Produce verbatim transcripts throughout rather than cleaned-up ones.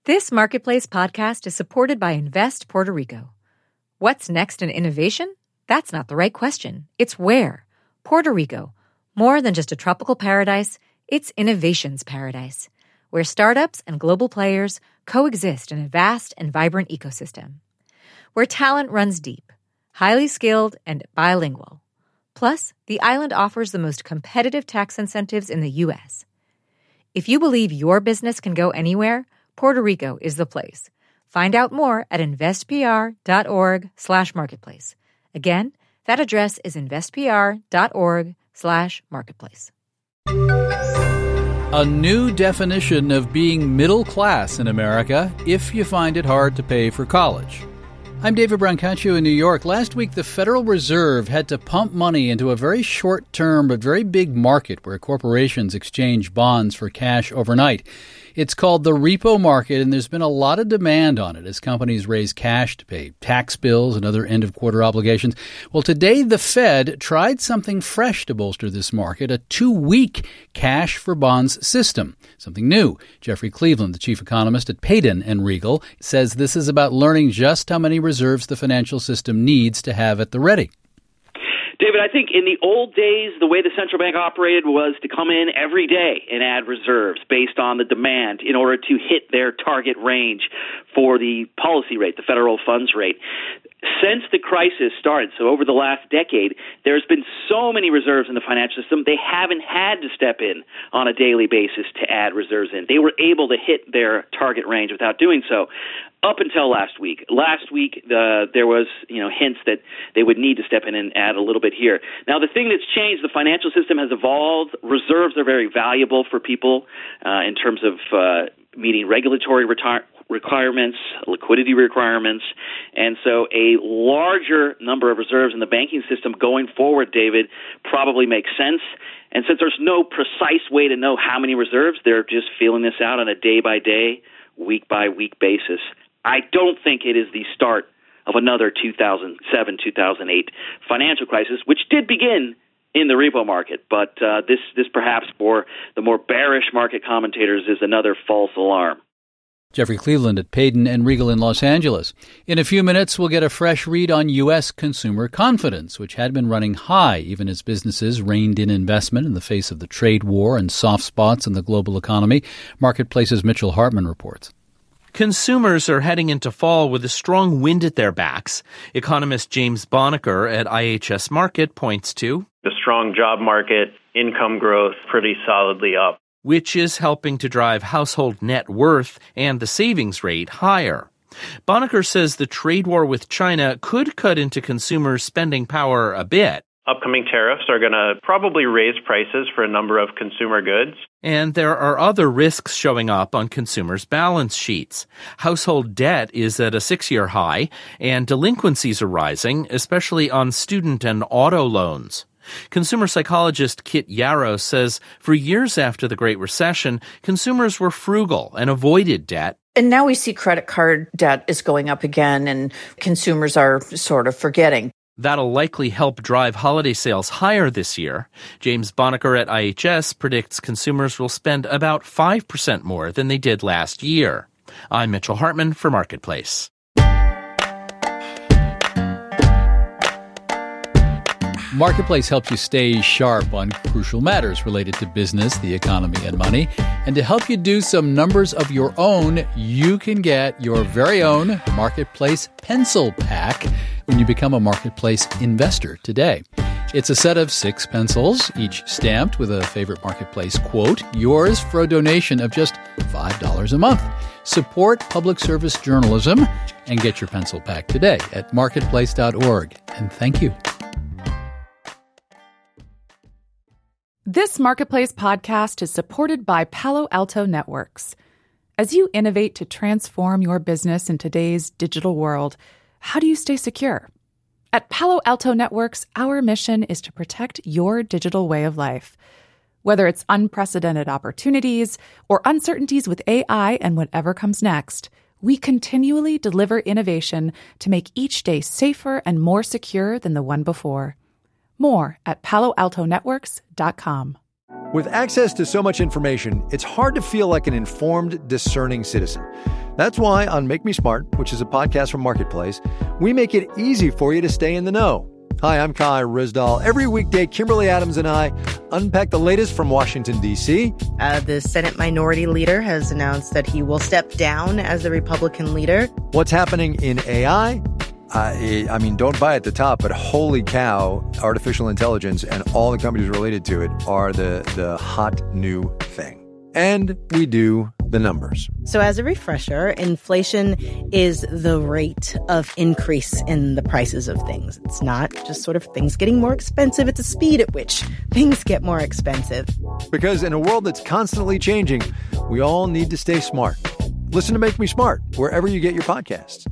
This Marketplace podcast is supported by Invest Puerto Rico. What's next in innovation? That's not the right question. It's where. Puerto Rico. More than just a tropical paradise, it's innovation's paradise, where startups and global players coexist in a vast and vibrant ecosystem. Where talent runs deep, highly skilled, and bilingual. Plus, the island offers the most competitive tax incentives in the U S. If you believe your business can go anywhere, Puerto Rico is the place. Find out more at investpr.org slash marketplace. Again, that address is investpr.org slash marketplace. A new definition of being middle class in America if you find it hard to pay for college. I'm David Brancaccio in New York. Last week, the Federal Reserve had to pump money into a very short-term but very big market where corporations exchange bonds for cash overnight. It's called the repo market, and there's been a lot of demand on it as companies raise cash to pay tax bills and other end-of-quarter obligations. Well, today the Fed tried something fresh to bolster this market, a two-week cash for bonds system, something new. Jeffrey Cleveland, the chief economist at Payden and Riegle, says this is about learning just how many reserves the financial system needs to have at the ready. David, I think in the old days, the way the central bank operated was to come in every day and add reserves based on the demand in order to hit their target range for the policy rate, the federal funds rate. Since the crisis started, so over the last decade, there's been so many reserves in the financial system, they haven't had to step in on a daily basis to add reserves in. They were able to hit their target range without doing so. Up until last week. Last week, uh, there was, you know, hints that they would need to step in and add a little bit here. Now, the thing that's changed, the financial system has evolved. Reserves are very valuable for people uh, in terms of uh, meeting regulatory retire- requirements, liquidity requirements. And so a larger number of reserves in the banking system going forward, David, probably makes sense. And since there's no precise way to know how many reserves, they're just feeling this out on a day-by-day, week-by-week basis. I don't think it is the start of another two thousand seven, two thousand eight financial crisis, which did begin in the repo market. But uh, this, this perhaps for the more bearish market commentators is another false alarm. Jeffrey Cleveland at Payden and Riegle in Los Angeles. In a few minutes, we'll get a fresh read on U S consumer confidence, which had been running high even as businesses reined in investment in the face of the trade war and soft spots in the global economy. Marketplace's Mitchell Hartman reports. Consumers are heading into fall with a strong wind at their backs. Economist James Bonacker at I H S Markit points to the strong job market, income growth pretty solidly up, which is helping to drive household net worth and the savings rate higher. Bonacker says the trade war with China could cut into consumers' spending power a bit. Upcoming tariffs are going to probably raise prices for a number of consumer goods. And there are other risks showing up on consumers' balance sheets. Household debt is at a six-year high, and delinquencies are rising, especially on student and auto loans. Consumer psychologist Kit Yarrow says for years after the Great Recession, consumers were frugal and avoided debt. And now we see credit card debt is going up again, and consumers are sort of forgetting. That'll likely help drive holiday sales higher this year. James Bonacker at I H S predicts consumers will spend about five percent more than they did last year. I'm Mitchell Hartman for Marketplace. Marketplace helps you stay sharp on crucial matters related to business, the economy, and money. And to help you do some numbers of your own, you can get your very own Marketplace Pencil Pack when you become a Marketplace investor today. It's a set of six pencils, each stamped with a favorite Marketplace quote, yours for a donation of just five dollars a month. Support public service journalism and get your pencil pack today at marketplace dot org. And thank you. This Marketplace podcast is supported by Palo Alto Networks. As you innovate to transform your business in today's digital world, how do you stay secure? At Palo Alto Networks, our mission is to protect your digital way of life. Whether it's unprecedented opportunities or uncertainties with A I and whatever comes next, we continually deliver innovation to make each day safer and more secure than the one before. More at palo alto networks dot com. With access to so much information, it's hard to feel like an informed, discerning citizen. That's why on Make Me Smart, which is a podcast from Marketplace, we make it easy for you to stay in the know. Hi, I'm Kai Ryssdal. Every weekday, Kimberly Adams and I unpack the latest from Washington, D C. Uh, the Senate Minority Leader has announced that he will step down as the Republican leader. What's happening in A I? Uh, I mean, don't buy at the top, but holy cow, artificial intelligence and all the companies related to it are the, the hot new thing. And we do the numbers. So as a refresher, inflation is the rate of increase in the prices of things. It's not just sort of things getting more expensive. It's the speed at which things get more expensive. Because in a world that's constantly changing, we all need to stay smart. Listen to Make Me Smart wherever you get your podcasts.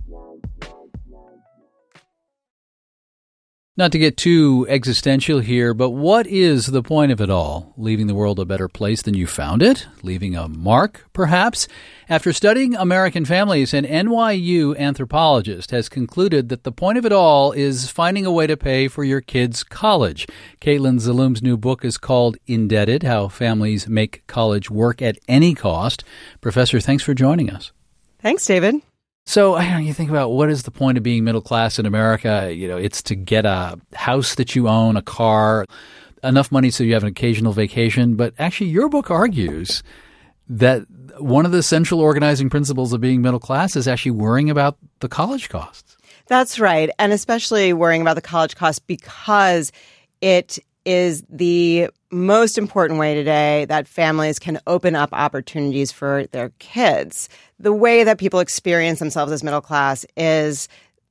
Not to get too existential here, but what is the point of it all? Leaving the world a better place than you found it? Leaving a mark, perhaps? After studying American families, an N Y U anthropologist has concluded that the point of it all is finding a way to pay for your kids' college. Caitlin Zaloom's new book is called Indebted: How Families Make College Work at Any Cost. Professor, thanks for joining us. Thanks, David. So I don't know, you think about what is the point of being middle class in America? You know, it's to get a house that you own, a car, enough money so you have an occasional vacation. But actually, your book argues that one of the central organizing principles of being middle class is actually worrying about the college costs. That's right. And especially worrying about the college costs because it is the most important way today that families can open up opportunities for their kids. The way that people experience themselves as middle class is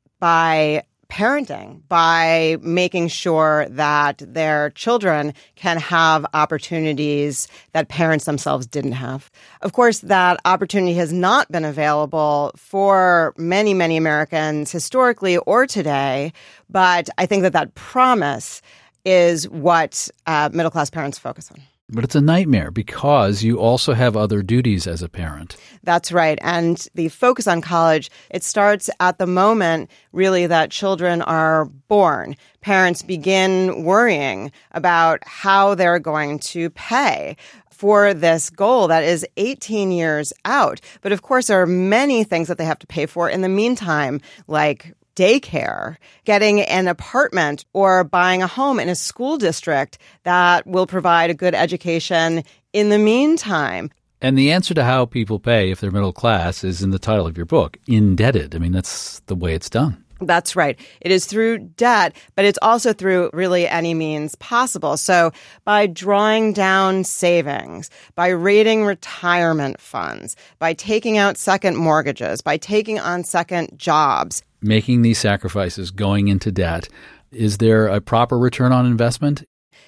by parenting, by making sure that their children can have opportunities that parents themselves didn't have. Of course, that opportunity has not been available for many, many Americans historically or today, but I think that that promise is what uh, middle-class parents focus on. But it's a nightmare because you also have other duties as a parent. That's right. And the focus on college, it starts at the moment, really, that children are born. Parents begin worrying about how they're going to pay for this goal that is eighteen years out. But of course, there are many things that they have to pay for in the meantime, like daycare, getting an apartment, or buying a home in a school district that will provide a good education in the meantime. And the answer to how people pay if they're middle class is in the title of your book, Indebted. I mean, that's the way it's done. That's right. It is through debt, but it's also through really any means possible. So by drawing down savings, by raiding retirement funds, by taking out second mortgages, by taking on second jobs. Making these sacrifices, going into debt, is there a proper return on investment?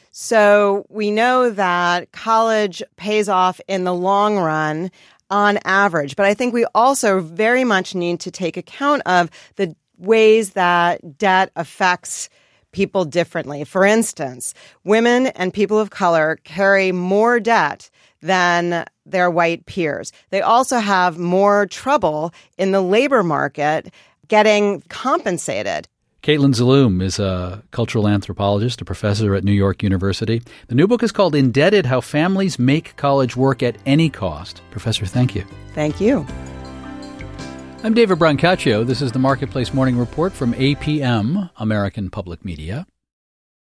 So we know that college pays off in the long run on average, but I think we also very much need to take account of the ways that debt affects people differently. For instance, women and people of color carry more debt than their white peers. They also have more trouble in the labor market getting compensated. Caitlin Zaloom is a cultural anthropologist, a professor at New York University. The new book is called Indebted: How Families Make College Work at Any Cost. Professor, thank you. Thank you. I'm David Brancaccio. This is the Marketplace Morning Report from A P M, American Public Media.